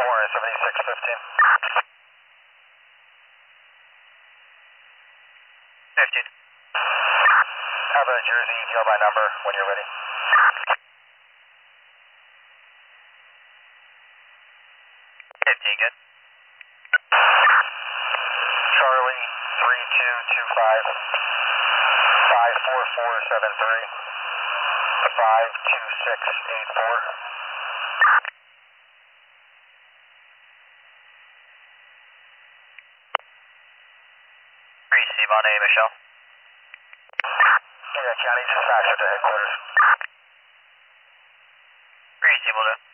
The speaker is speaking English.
Warren 7615. 15. Have a Jersey ETL by number when you're ready. 15, good. Charlie 3225 54473 52684. Receive on A, Michelle. Yeah, County dispatcher to headquarters. Receive, will do.